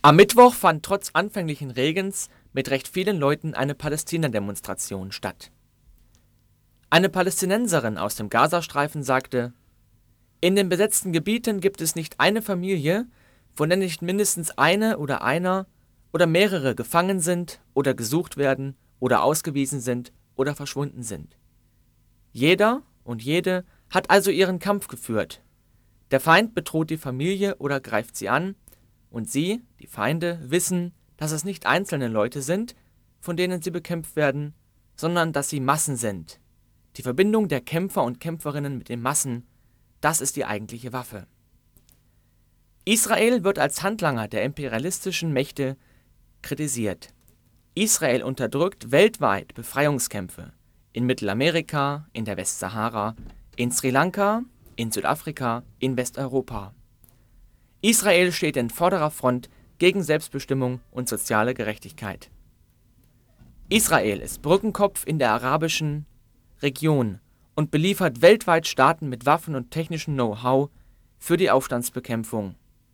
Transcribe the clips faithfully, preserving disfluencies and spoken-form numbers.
Am Mittwoch fand trotz anfänglichen Regens mit recht vielen Leuten eine Palästina-Demonstration statt. Eine Palästinenserin aus dem Gazastreifen sagte: In den besetzten Gebieten gibt es nicht eine Familie, von der nicht mindestens eine oder einer oder mehrere gefangen sind oder gesucht werden oder ausgewiesen sind oder verschwunden sind. Jeder und jede hat also ihren Kampf geführt. Der Feind bedroht die Familie oder greift sie an, und sie, die Feinde, wissen, dass es nicht einzelne Leute sind, von denen sie bekämpft werden, sondern dass sie Massen sind. Die Verbindung der Kämpfer und Kämpferinnen mit den Massen, das ist die eigentliche Waffe. Israel wird als Handlanger der imperialistischen Mächte kritisiert. Israel unterdrückt weltweit Befreiungskämpfe in Mittelamerika, in der Westsahara, in Sri Lanka, in Südafrika, in Westeuropa. Israel steht in vorderer Front gegen Selbstbestimmung und soziale Gerechtigkeit. Israel ist Brückenkopf in der arabischen Region und beliefert weltweit Staaten mit Waffen und technischem Know-how für die Aufstandsbekämpfung.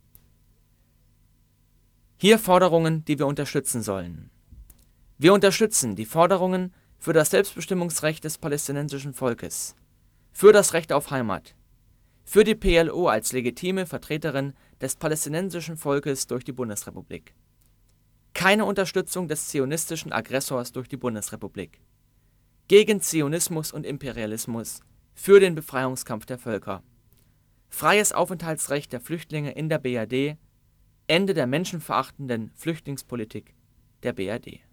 Hier Forderungen, die wir unterstützen sollen. Wir unterstützen die Forderungen für das Selbstbestimmungsrecht des palästinensischen Volkes, für das Recht auf Heimat, für die P L O als legitime Vertreterin des palästinensischen Volkes durch die Bundesrepublik. Keine Unterstützung des zionistischen Aggressors durch die Bundesrepublik. Gegen Zionismus und Imperialismus, für den Befreiungskampf der Völker. Freies Aufenthaltsrecht der Flüchtlinge in der B R D, Ende der menschenverachtenden Flüchtlingspolitik der B R D.